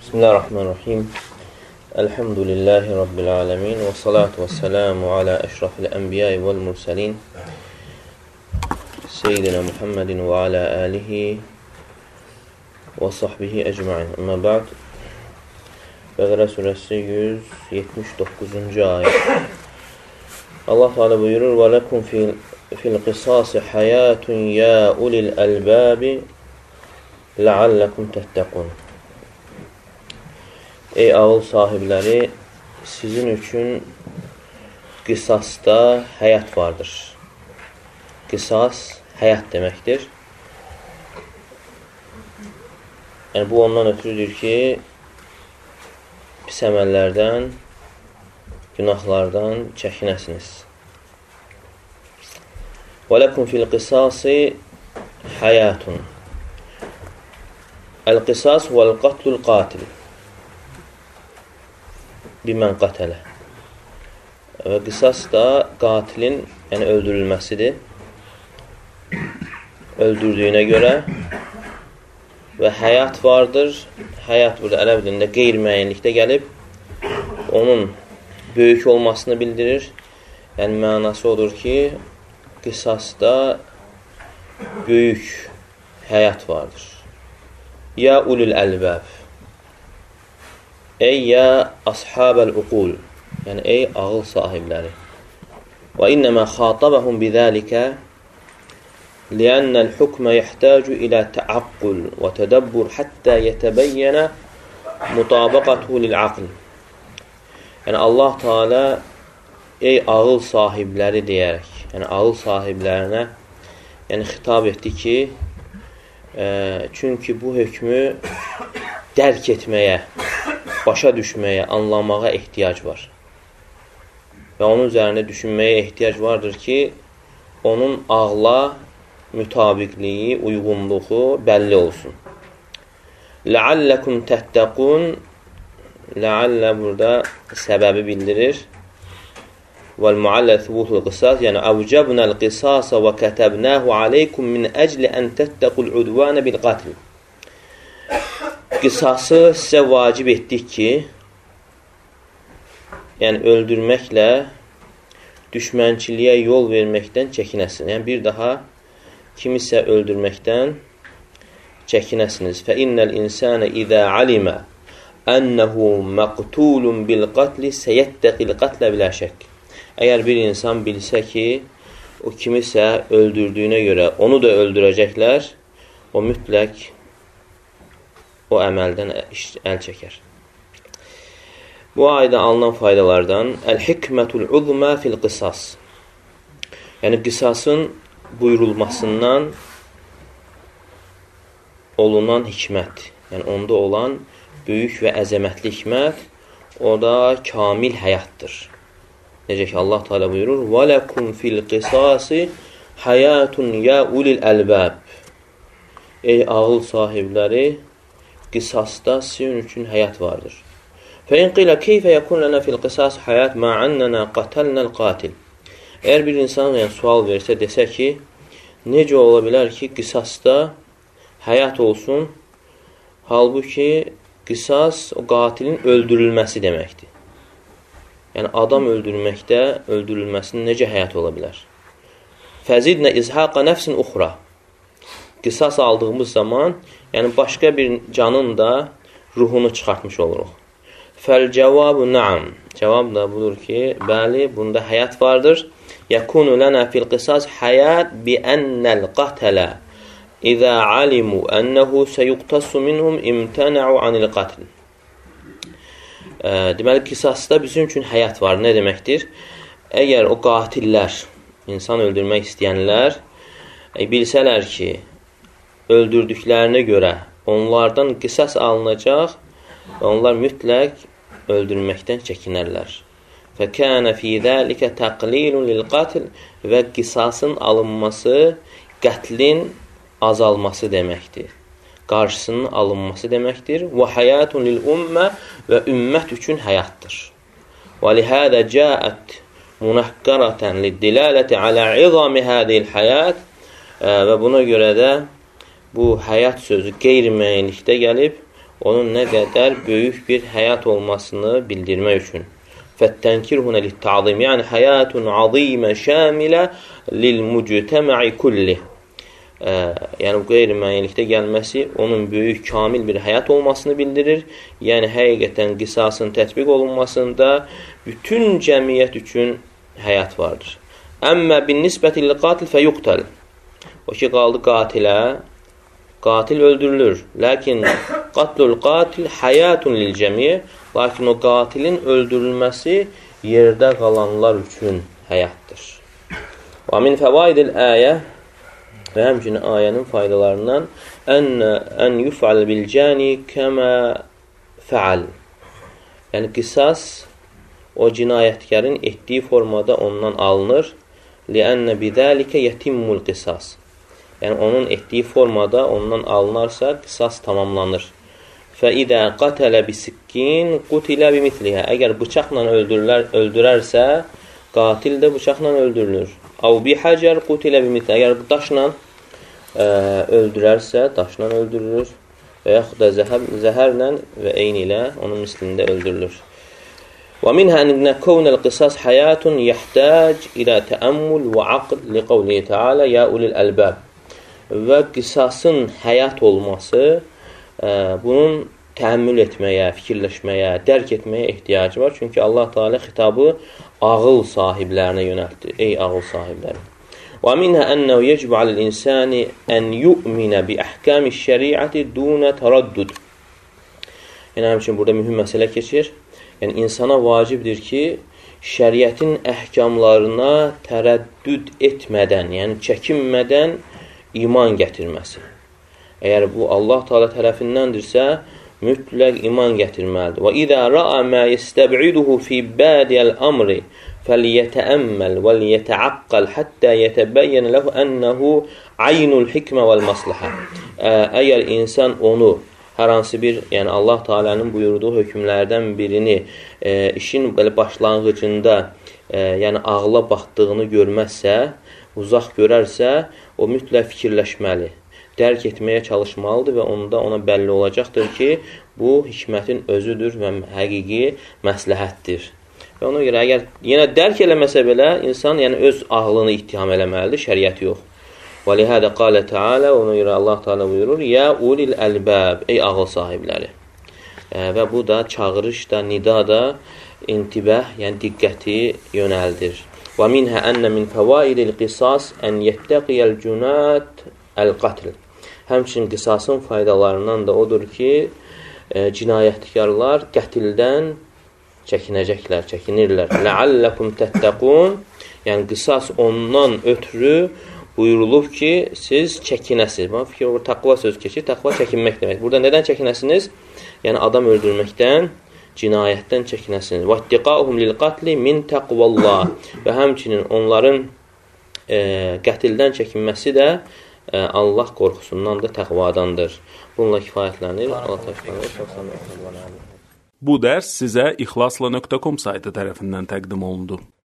Bismillahirrahmanirrahim. Elhamdülillahi Rabbil alemin. Və salatu və selamu alə əşrafil ənbiyai vəl mürsəlin. Seyyidina Muhammedin və alə alihi və sahbihi əcmain. Amma ba'd. Bəqərə surəsi 179-cu ayət. Allah Teala buyurur: "Və lekum fil qisasi hayatun ya ulil albabi la'allakum tettaqun." Ey ağıl sahibləri, sizin üçün qisasda həyat vardır. Qisas, həyat deməkdir. Yəni, bu ondan ötürüdür ki, pis əməllərdən, günahlardan çəkinəsiniz. وَلَكُمْ فِي الْقِسَاسِ حَيَاتٌ. El-qisas vel-qatlul qatil. Bimən qatələ. Və qisas da qatilin, yəni öldürülməsidir. Öldürdüyünə görə. Və həyat vardır. Həyat burada ərəb dilində qeyri-müəyyənlikdə gəlib. Onun böyük olmasını bildirir. Yəni mənası odur ki, qisasda böyük həyat vardır. Ya ulul əlbəb. Ey ya ashabel uqul. Yəni, ey ağıl sahibləri. Və innəmə xatabəhum bizəlikə liənnəl hukmə yəhtacu ilə təaqqul və tədəbbur həttə yətəbəyyənə mutabaqatuhu lil-aql. Yəni, Allah Teala ey ağıl sahibləri deyərək, yəni ağıl sahiblərinə xitab etdi ki, çünki bu hökmü dərk etməyə, başa düşməyə, anlamağa ehtiyac var. Və onun üzərində düşünməyə ehtiyac vardır ki, onun ağla mütabiqliyi, uyğunluğu bəlli olsun. Ləalləkum təttəqun. Ləallə burada səbəbi bildirir. Vəl-muallə thubutul qisas. Yəni, əvcəbnəl qisasa və kətəbnəhu aleykum min əcli ən təttəqul udvanə bil-qatl. Qisası sizə vacib etdik ki, yəni öldürməklə düşmənçiliyə yol verməkdən çəkinəsiniz. Yəni, bir daha kimisə öldürməkdən çəkinəsiniz. Fəinnəl insənə izə alimə ənəhu məqtulun bil-qatli səyəttəqil qatlə bilə şək. Əgər bir insan bilsə ki, o kimisə öldürdüyünə görə onu da öldürəcəklər, o mütləq o əməldən əl çəkər. Bu ayda alınan faydalardan əl-hikmətul uzmə fil-qisas. Yəni, qisasın buyurulmasından olunan hikmət. Yəni, onda olan böyük və əzəmətli hikmət, o da kamil həyatdır. Necə ki, Allah Teala buyurur: وَلَكُمْ فِي الْقِسَاسِ حَيَاتٌ يَا أُولِي الْأَلْبَابِ. Ey ağıl sahibləri, qisasda sizin üçün həyat vardır. فَاِنْ قِيلَ كَيْفَ يَكُنْ لَنَا فِي الْقِسَاسِ حَيَاتٌ مَا عَنَّنَا قَتَلْنَا الْقَاتِلِ. Əgər bir insan sual versə, desə ki, necə ola bilər ki, qisasda həyat olsun, halbuki qisas o qatilin öldürülməsi deməkdir. Yəni, adam öldürməkdə öldürülməsinin necə həyat ola bilər? Fəzidnə izhaqa nəfsin uxra. Qisas aldığımız zaman, yəni başqa bir canın da ruhunu çıxartmış oluruq. Fəl-cəvabu na'am. Cavab da budur ki, bəli, bunda həyat vardır. Yəkunu lənə fil-qisas həyat bi-ənəl qatələ İzə alimu ənəhu səyuqtassu minhum imtənəu anil-qatl. Deməli, qisasda bizim üçün həyat var. Nə deməkdir? Əgər o qatillər, insan öldürmək istəyənlər, bilsələr ki, öldürdüklərinə görə onlardan qisas alınacaq və onlar mütləq öldürməkdən çəkinərlər. Fəkənə fī zəlikə təqlilun lil-qatl. Və qisasın alınması qətlin azalması deməkdir. Qarşısının alınması deməkdir. Və həyatun lil-ümmə. Və ümmət üçün həyatdır. Və lihədə cəət munəhqərətən lid-dilaləti alə izami hədil həyat. Və buna görə də bu həyat sözü qeyri-müəyyənlikdə gəlib, onun nə qədər böyük bir həyat olmasını bildirmək üçün. Fəttənkir huna lit-ta'zim, yəni həyatun azimə şamilə lil-muctəmə'i kulli. Yəni bu qeyri-müəyyənlikdə gəlməsi onun böyük, kamil bir həyat olmasını bildirir. Yəni həqiqətən qisasın tətbiq olunmasında bütün cəmiyyət üçün həyat vardır. Əmmə bin-nisbəti lil-qatil fəyuqtal. O ki, qaldı qatilə, qatil öldürülür. Lakin qatlul qatil həyatun lil-cəmiyə. Lakin o qatilin öldürülməsi yerdə qalanlar üçün həyatdır. Və min fəvaidil əyə, və həmçinin ayənin faydalarından ən yuf'al bil-cani kəmə fəal. Yəni qisas o cinayətkarın etdiyi formada ondan alınır. Li'anna bidəlikə yetimmul qisas. Yəni onun etdiyi formada ondan alınarsa qisas tamamlanır. Fəidə qatələ bisikkin qutilə bimithliha. Əgər bıçaqla öldürərsə, qatil də bıçaqla öldürülür. Av bihəcər qutilə bimithliha. Əgər daşla öldürərsə, daşla öldürülür. Və yaxud da zəhərlə və eyni ilə onun mislində öldürülür. Və minhə ənə kavnəl qisas həyatun yəhtac ilə təəmmül və aql li qavlihi teala ya ulil əlbəb. Və qisasın həyat olması bunun təəmmül etməyə, fikirləşməyə, dərk etməyə ehtiyacı var. Çünki Allah Teala xitabı ağıl sahiblərinə yönəltdi. Ey ağıl sahibləri. Və minhə ənəhu yecbu alil-insani ən yu'minə bi əhkəmi şəriəti dunə tərəddüd. Yəni, həmçin burada mühüm məsələ keçir. Yəni, insana vacibdir ki, şəriətin əhkamlarına tərəddüd etmədən, yəni çəkinmədən iman gətirməsi. Əgər bu Allah Teala tərəfindəndirsə, mütləq iman gətirməlidir. Və izə ra'a mə yestəb'iduhu fi bədiyəl amri fəliyətəəmməl və liyətəaqqal həttə yətəbəyyən ləhu ənəhu aynul hikmə vəl masləhə. Əgər insan onu hər hansı bir, yəni Allah Teala'nın buyurduğu hökmlərdən birini işin belə başlanğıcında, yəni ağla baxdığını görməzsə, uzaq görərsə, o mütləq fikirləşməli, dərk etməyə çalışmalıdır və onda ona bəlli olacaqdır ki, bu hikmətin özüdür və həqiqi məsləhətdir. Və ona görə, əgər yenə dərk eləməsə belə, insan yəni öz ağlını ittiham eləməlidir, şəriəti yox. Və lihədə qalə Teala, ona görə Allah Teala buyurur, ya ulil əlbəb, ey ağıl sahibləri. Və bu da çağırış da, nida da, intibəh, yəni diqqəti yönəldir. Və minhə ənə min fəvaidil qisas ən yettəqiyəl cünət əl-qatl. Həmçinin qisasın faydalarından da odur ki, cinayətkarlar qətildən çəkinəcəklər, çəkinirlər. Ləalləkum təttəqun, yəni qisas ondan ötürü buyurulub ki, siz çəkinəsiniz. Bana fikir olur, taqva söz keçir, taqva çəkinmək demək. Burada nədən çəkinəsiniz? Yəni adam öldürməkdən, cinayətdən çəkinəsiniz. وَاتِّقَاهُمْ لِلْقَتْلِ مِنْ تَقْوَ اللّٰهِ. Və həmçinin onların qətildən çəkinməsi də Allah qorxusundan da təqvadandır. Bununla kifayətlənir. Allah təşəkkür. Bu dərs sizə ixlasla.com saytı tərəfindən təqdim olundu.